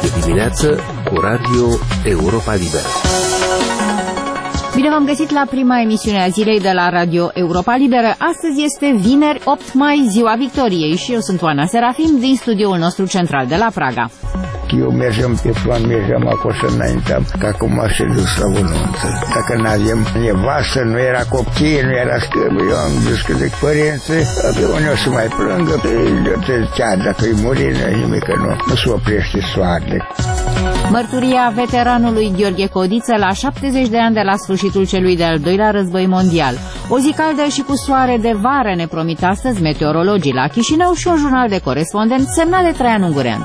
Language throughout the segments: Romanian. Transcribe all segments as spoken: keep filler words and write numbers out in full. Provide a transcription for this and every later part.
Este dimineață cu Radio Europa Liberă. Bine v-am găsit la prima emisiune a zilei de la Radio Europa Liberă. Astăzi este vineri, opt mai, ziua Victoriei, și eu sunt Oana Serafim din studioul nostru central de la Praga. Eu mergeam pe plan, mergeam acolo să înainteam, că acum se dus la o nuntă. Dacă n-avem nevastă, nu era copție, nu era scârbă, eu am zis că de părinți, pe unde o să mai plângă, pe chiar dacă-i muri, nimic, că nu, nu se oprește soarele. Mărturia veteranului Gheorghe Codiță la șaptezeci de ani de la sfârșitul celui de-al doilea război mondial. O zi caldă și cu soare de vară ne promit astăzi meteorologii la Chișinău și un jurnal de corespondent semnat de Traian Ungureanu.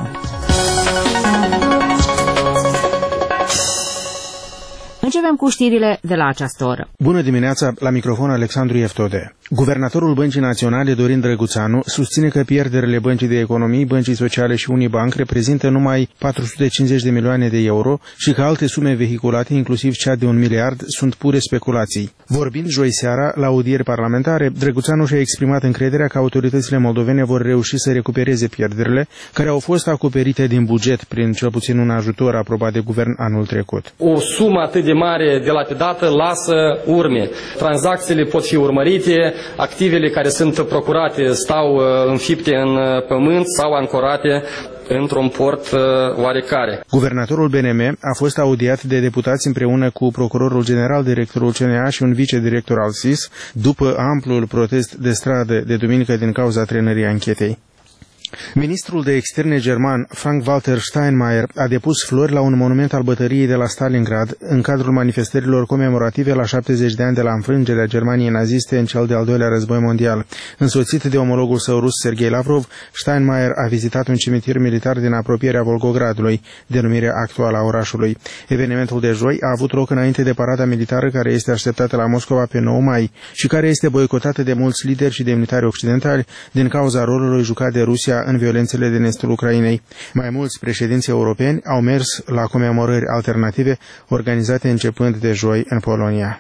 Începem cu știrile de la această oră. Bună dimineața, la microfon Alexandru Eftode. Guvernatorul Băncii Naționale, Dorin Drăguțanu, susține că pierderile Băncii de Economii, Băncii Sociale și Unibanc reprezintă numai patru sute cincizeci de milioane de euro și că alte sume vehiculate, inclusiv cea de un miliard, sunt pure speculații. Vorbind joi seara la audieri parlamentare, Drăguțanu și-a exprimat încrederea că autoritățile moldovene vor reuși să recupereze pierderile care au fost acoperite din buget prin cel puțin un ajutor aprobat de guvern anul trecut. O sumă atât de mare dilapidată lasă urme. Tranzacțiile pot fi urmărite, activele care sunt procurate stau înfipte în pământ sau ancorate într-un port oarecare. Guvernatorul B N M a fost audiat de deputați împreună cu procurorul general, directorul C N A și un vicedirector al S I S după amplul protest de stradă de duminică din cauza trenării anchetei. Ministrul de externe german, Frank-Walter Steinmeier, a depus flori la un monument al bătăriei de la Stalingrad în cadrul manifestărilor comemorative la șaptezeci de ani de la înfrângerea Germaniei naziste în cel de-al doilea război mondial. Însoțit de omologul său rus, Sergei Lavrov, Steinmeier a vizitat un cimitir militar din apropierea Volgogradului, denumirea actuală a orașului. Evenimentul de joi a avut loc înainte de parada militară care este așteptată la Moscova pe nouă mai și care este boicotată de mulți lideri și demnitari occidentali din cauza rolului jucat de Rusia în violențele din estul Ucrainei. Mai mulți președinți europeni au mers la comemorări alternative organizate începând de joi în Polonia.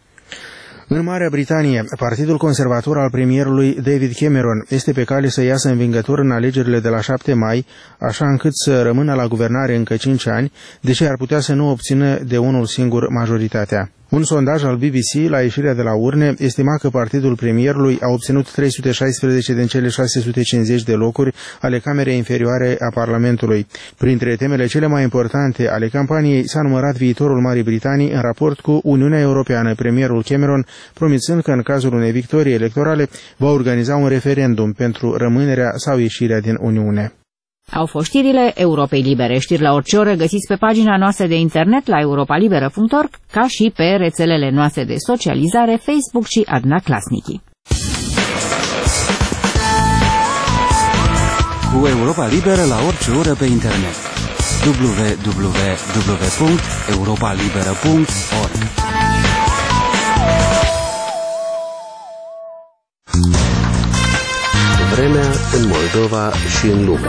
În Marea Britanie, Partidul Conservator al premierului David Cameron este pe cale să iasă învingător în alegerile de la șapte mai, așa încât să rămână la guvernare încă cinci ani, deși ar putea să nu obțină de unul singur majoritatea. Un sondaj al B B C la ieșirea de la urne estima că partidul premierului a obținut trei sute șaisprezece din cele șase sute cincizeci de locuri ale Camerei Inferioare a Parlamentului. Printre temele cele mai importante ale campaniei s-a numărat viitorul Marii Britanii în raport cu Uniunea Europeană, premierul Cameron promițând că în cazul unei victorii electorale va organiza un referendum pentru rămânerea sau ieșirea din Uniune. Au fost știrile Europei Libere. Știri la orice oră găsiți pe pagina noastră de internet la europalibera punct org, ca și pe rețelele noastre de socializare Facebook și Adna Klasnici. Cu Europa Liberă la orice oră pe internet. w w w punct europa liberă punct org. Vremea în Moldova și în lume.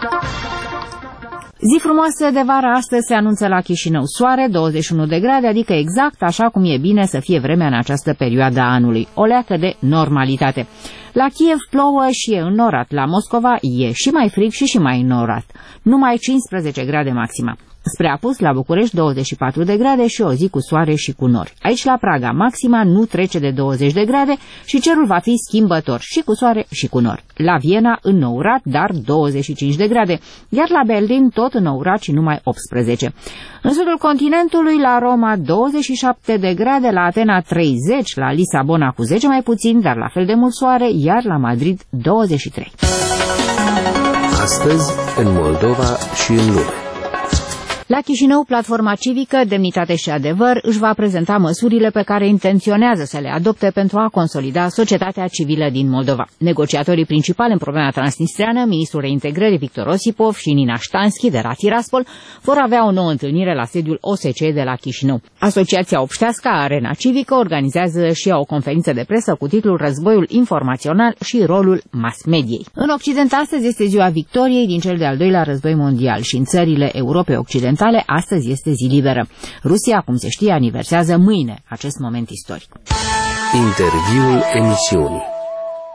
Zi frumoasă de vară astăzi se anunță la Chișinău. Soare, douăzeci și unu de grade, adică exact așa cum e bine să fie vremea în această perioadă a anului. O leacă de normalitate. La Kiev plouă și e înnorat. La Moscova e și mai frig și și mai înnorat. Numai cincisprezece grade maxima. Spre apus, la București, douăzeci și patru de grade și o zi cu soare și cu nori. Aici, la Praga, maxima nu trece de douăzeci de grade și cerul va fi schimbător și cu soare și cu nori. La Viena, înnourat, dar douăzeci și cinci de grade, iar la Berlin, tot înnourat și numai optsprezece. În sudul continentului, la Roma, douăzeci și șapte de grade, la Atena, treizeci, la Lisabona cu zece mai puțin, dar la fel de mult soare, iar la Madrid, douăzeci și trei. Astăzi, în Moldova și în lume. La Chișinău, Platforma Civică, Demnitate și Adevăr își va prezenta măsurile pe care intenționează să le adopte pentru a consolida societatea civilă din Moldova. Negociatorii principali în problema transnistreană, ministrul reintegrării Victor Osipov și Nina Ștanski de la Tiraspol, vor avea o nouă întâlnire la sediul O S C E de la Chișinău. Asociația Obștească Arena Civică organizează și ea o conferință de presă cu titlul Războiul informațional și rolul mass-mediei. În Occident astăzi este ziua victoriei din cel de-al doilea război mondial și în țările Europei Occidentale astăzi este zi liberă. Rusia, cum se știe, aniversează mâine acest moment istoric. Interviul emisiunii.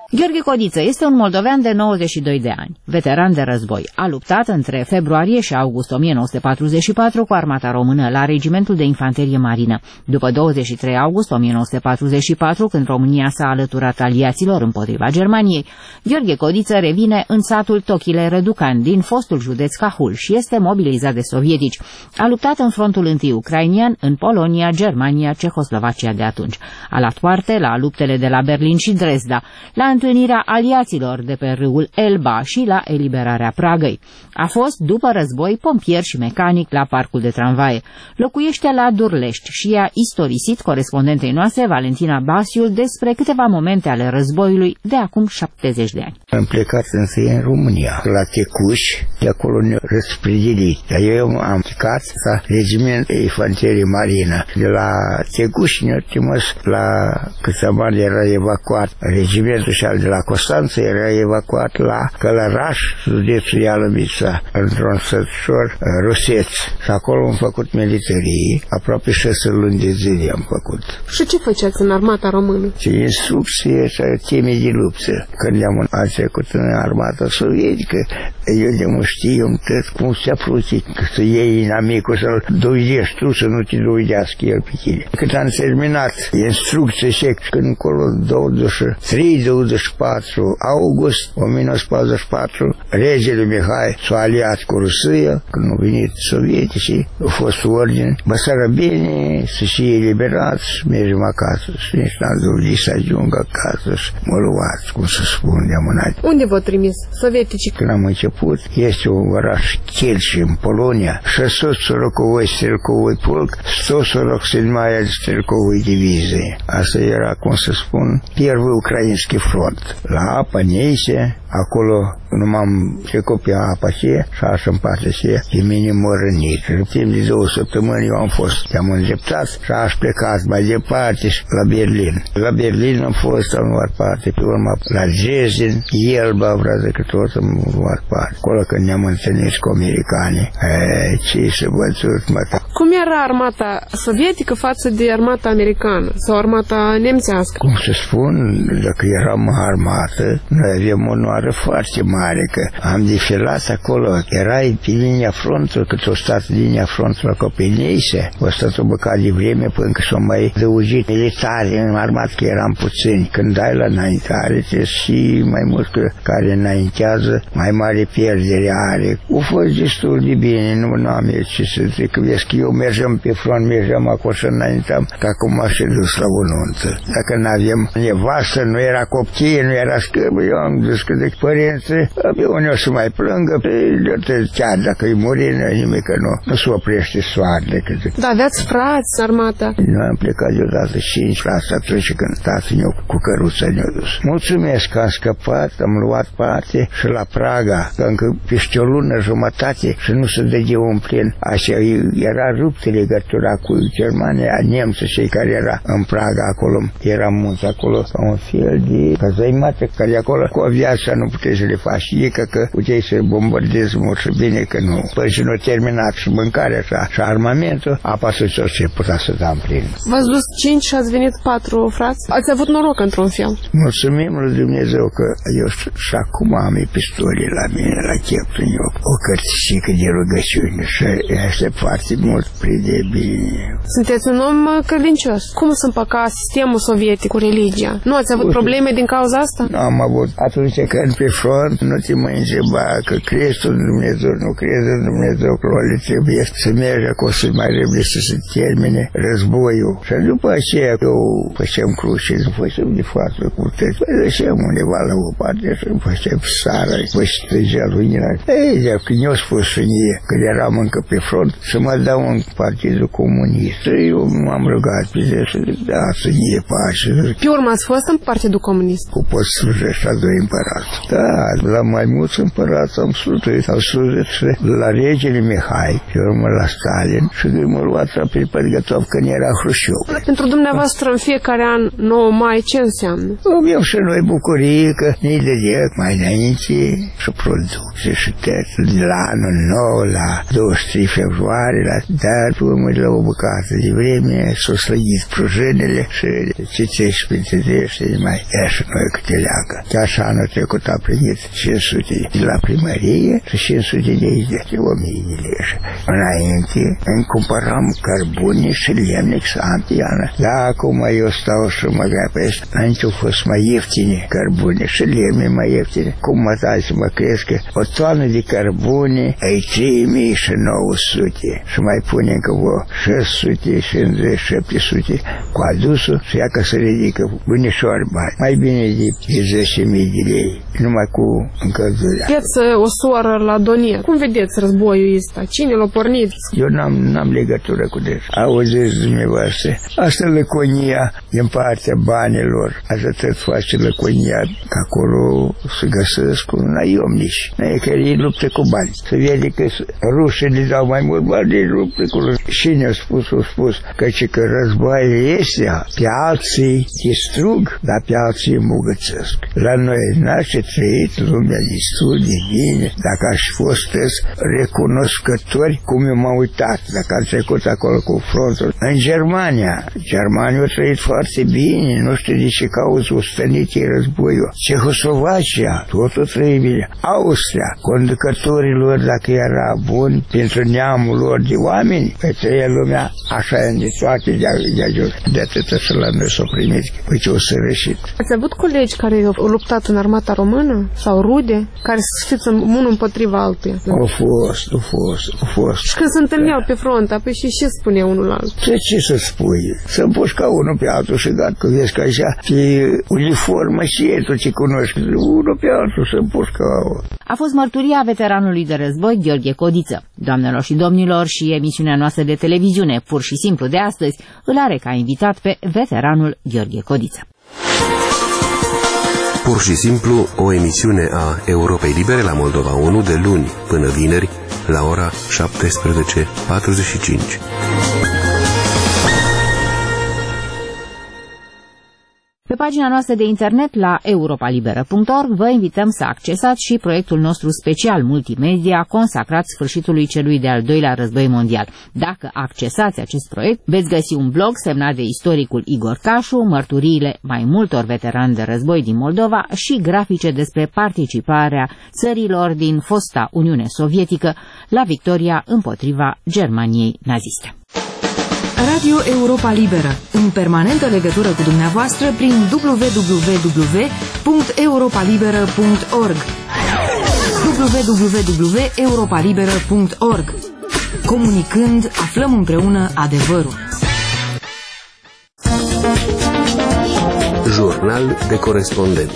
Gheorghe Codiță este un moldovean de nouăzeci și doi de ani, veteran de război. A luptat între februarie și august o mie nouă sute patruzeci și patru cu armata română la Regimentul de Infanterie Marină. După douăzeci și trei august o mie nouă sute patruzeci și patru, când România s-a alăturat aliaților împotriva Germaniei, Gheorghe Codiță revine în satul Tochile Răducan din fostul județ Cahul și este mobilizat de sovietici. A luptat în frontul întâi ucrainian, în Polonia, Germania, Cehoslovacia de atunci. A luat parte la luptele de la Berlin și Dresda, la întâlnirea aliaților de pe râul Elba și la eliberarea Pragăi. A fost, după război, pompier și mecanic la parcul de tramvaie. Locuiește la Durlești și a istorisit corespondentei noastre, Valentina Basiul, despre câteva momente ale războiului de acum șaptezeci de ani. Am plecat întâi în România, la Tecuș, de acolo ne-au răspredilit. Dar eu am plecat la Regimentul de Infanterie Marină. De la Tecuș ne-au trimis la Câțaman, era evacuat regimentul, și al de la Constanța era evacuat la Călăraș, județul Ialomița, într-un sătușor Ruseț. Și acolo am făcut militarie, aproape șase luni de zile am făcut. Și ce făceați în armata română? Ce instrucție și teme de luptă. Când am trecut în armata sovietică, eu de mă știu tot cum se apruce, că să iei inamicul, să-l doidești tu, să nu te doidească el pe tine. Când am terminat instrucție și când încolo douăzeci și trei douăzeci și patru august o mie nouă sute patruzeci și patru, regele Mihai s-a aliat cu Rusia, când au venit sovieticii, a fost ordine, băsarabeni să fie eliberați, mergem acasă, și nici n-am dorit să ajung acasă și mă luați, cum să spun, de amânat. Unde v-au trimis sovieticii? Când am început, este un oraș Kielce în Polonia, șase sute сороковой стрелковый полk, сто сорок седьмая стрелковой дивизии. Asta era, cum să spun, первый украинский front. La Apa Neise, acolo nu m-am trecut pe apa aceea și așa în partea aceea, de mine m-a rănit. În timp de două săptămâni eu am fost, am îndreptat și aș plecat mai departe la Berlin. La Berlin am fost, am luat parte, pe urmă la Dresden, Elba, vreau că tot am luat parte. Acolo când ne-am întâlnit cu americanii, ce să văzut, mă. Cum era armata sovietică față de armata americană sau armata nemțească? Cum să spun, dacă eram armată, noi avem onoare foarte mare, că am defilat acolo, erai pe linia frontului, cât o stat linia frontului la Copenise, o stat o băcat de vreme până că s-au mai dăugit militari în armat, că eram puțini. Când dai la înaintare, și mai mult că care înaintează, mai mare pierdere are. O fost destul de bine, nu am ce să zic, că vezi că eu mergeam pe front, mergeam acolo și înaintam, că acum m-aș dus la o nuntă. Dacă n-avem nevastă, nu era copție, nu era scârbă, eu am zis că de părinți, pe unii o să mai plângă, pe chiar dacă îi muri, nimic că nu, nu se oprește soarele. Da, aveați frați armata? Noi am plecat deodată cinci la asta atunci când tatăl meu cu căruța ne-a dus. Mulțumesc că am scăpat, am luat parte și la Praga, că încă peste o lună jumătate și nu se dădea un plin. Așa era ruptă legătura cu Germania, nemții, cei care era în Praga acolo, eram mulți acolo, ca un fel de cazăimată, care acolo cu aviația nu puteai să le faci, e că, că puteai să bombardezi mult și bine că nu. Păi și nu a terminat și mâncarea așa, și armamentul, apa să ce putea să dăm plin. V-ați dus cinci și ați venit patru frați? Ați avut noroc într-un fel. Mulțumim lui Dumnezeu că eu și acum am epistolie la mine, la cheptul meu, o cărțică de rugăciune și este foarte mult prinde bine. Sunteți un om credincios. Cum se împăca sistemul sovietic cu religia? Nu ați avut probleme din cauza asta? Nu am avut. Atunci când pe front nu te mai întreba că crezi în Dumnezeu, nu crezi în Dumnezeu, că le trebuie să mergi acolo să mai repede să se termine războiul. Și după aceea eu făceam cruce, nu făceam de foarte puteți. Păi lăsăm undeva la o parte și făceam sara, păi și trăgea lumina. Ei, de când eu spus și mie, când eram încă pe front, să mă dau în Partidul Comunist. Eu m-am rugat pe zi să zic, da, să nie pace. Pe urmă ați fost în Partidul Comunist? Cu poți slujești la doi împărați. Da, la mai mulți împărați am slujit. Am slujit la regele Mihai, pe urmă la Stalin și m-a luat la Pergătov când era Hrușciov. Pentru dumneavoastră în fiecare an nouă mai ce înseamnă? Avem și noi bucurie că ne-i dădea mai înainte și producție și tăți. De la anul nou, la douăzeci și trei februarie, la Dar urmă la o bucată de vreme s-o slăgit prужinele și citești printre drește de mai ia și noi câte leagă. Chiar așa anul trecut a primit cinci sute de la primărie și cinci sute de aici de o mie de lei. Înainte îmi cumpăram cărbune și lemne xantiană. Da, acum eu stau și mă grăbesc. Înainte au fost mai ieftine cărbune și lemne mai ieftine. Cum mă dai să mă crezi că o tonă de cărbune ai trei mii nouă sute și mai pune încă o șase sute cincizeci șapte sute cu adusul și ia că se ridică bunișor bani. Mai bine de zece mii de lei, numai cu încălzirea. Aveți o soră la Donier. Cum vedeți războiul ăsta? Cine l-a pornit? Eu n-am, n-am legătură cu deci. Auziți dumneavoastră, asta e lăconia din partea banilor. Așa tot face lăconia, că acolo se găsesc un naiomnici. Noi care ei luptă cu bani. Se vede că rușii le dau mai mult bani, ei luptă cu rușii. Cine a spus, a spus că, că războiul este, pe alții distrug, dar pe alții îmbogățesc. La noi n-aș trăit lumea destul de bine, dacă aș fost recunoscători, cum eu m-am uitat, dacă am trecut acolo cu frontul. În Germania, Germania a trăit foarte bine, nu știu de ce cauză o stănit războiul. Cehoslovacia, totul trăit bine. Austria, conducătorilor, dacă era bun pentru neamul lor de oameni, pe trăia lumea așa de toate de ajuns. De atâta să la noi s-o primit, păi ce o să rășit. Ați avut colegi care au luptat în armata română? Sau rude? Care să fiți unul împotriva altuia? Au fost, au fost, au fost. Și când se întâlneau pe front, apoi și ce spunea unul la altul? Ce, ce să spui? Să împuși ca unul pe altul și gata, că vezi că așa pe uniformă și e tu ce cunoști. Unul pe altul să împuși ca unul. A fost mărturia veteranului de război Gheorghe Codiță. Doamnelor și domnilor, și emisiunea noastră de televiziune, pur și simplu de astăzi, îl are ca invitat pe veteranul Gheorghe Codiță. Pur și simplu, o emisiune a Europei Libere la Moldova unu de luni până vineri la ora șaptesprezece patruzeci și cinci. Pe pagina noastră de internet la europa liberă punct org vă invităm să accesați și proiectul nostru special multimedia consacrat sfârșitului celui de-al doilea război mondial. Dacă accesați acest proiect, veți găsi un blog semnat de istoricul Igor Cașu, mărturiile mai multor veterani de război din Moldova și grafice despre participarea țărilor din fosta Uniune Sovietică la victoria împotriva Germaniei naziste. Radio Europa Liberă, în permanentă legătură cu dumneavoastră prin w w w punct europa liberă punct org w w w punct europa liberă punct org. Comunicând, aflăm împreună adevărul. Jurnal de corespondent.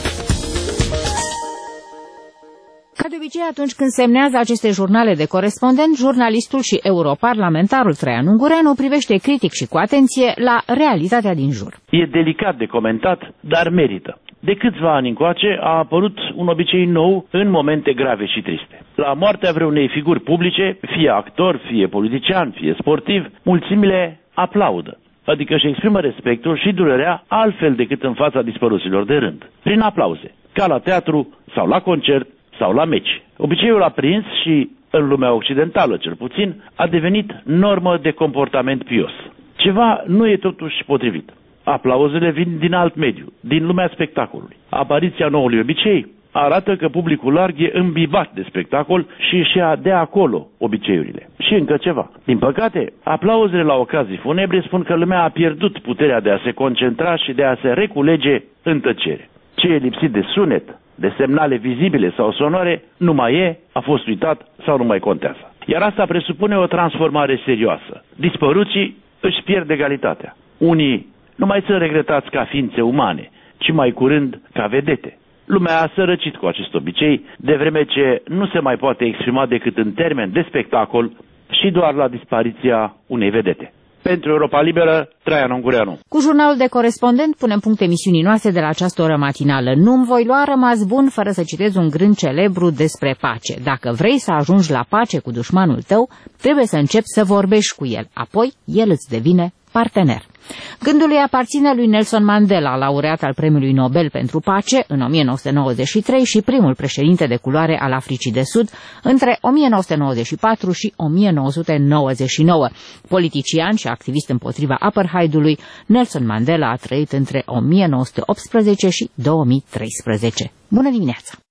Ca de obicei, atunci când semnează aceste jurnale de corespondent, jurnalistul și europarlamentarul Traian Ungureanu privește critic și cu atenție la realitatea din jur. E delicat de comentat, dar merită. De câțiva ani încoace a apărut un obicei nou în momente grave și triste. La moartea vreunei figuri publice, fie actor, fie politician, fie sportiv, mulțimile aplaudă. Adică își exprimă respectul și durerea altfel decât în fața dispăruților de rând. Prin aplauze, ca la teatru sau la concert, sau la meci. Obiceiul a prins și, în lumea occidentală cel puțin, a devenit normă de comportament pios. Ceva nu e totuși potrivit. Aplauzele vin din alt mediu, din lumea spectacolului. Apariția noului obicei arată că publicul larg e îmbibat de spectacol și își ia de acolo obiceiurile. Și încă ceva. Din păcate, aplauzele la ocazii funebre spun că lumea a pierdut puterea de a se concentra și de a se reculege în tăcere. Ce e lipsit de sunet, de semnale vizibile sau sonore, nu mai e, a fost uitat sau nu mai contează. Iar asta presupune o transformare serioasă. Dispăruții își pierd egalitatea. Unii nu mai sunt regretați ca ființe umane, ci mai curând ca vedete. Lumea a sărăcit cu acest obicei, de vreme ce nu se mai poate exprima decât în termen de spectacol și doar la dispariția unei vedete. Pentru Europa Liberă, Traian Ungureanu. Cu jurnalul de corespondent punem punct emisiunii noastre de la această oră matinală. Nu-mi voi lua rămas bun fără să citez un grând celebru despre pace. Dacă vrei să ajungi la pace cu dușmanul tău, trebuie să începi să vorbești cu el. Apoi, el îți devine partener. Gândul lui aparține lui Nelson Mandela, laureat al Premiului Nobel pentru Pace în o mie nouă sute nouăzeci și trei și primul președinte de culoare al Africii de Sud între o mie nouă sute nouăzeci și patru și o mie nouă sute nouăzeci și nouă. Politician și activist împotriva apartheidului, Nelson Mandela a trăit între o mie nouă sute optsprezece și două mii treisprezece. Bună dimineața!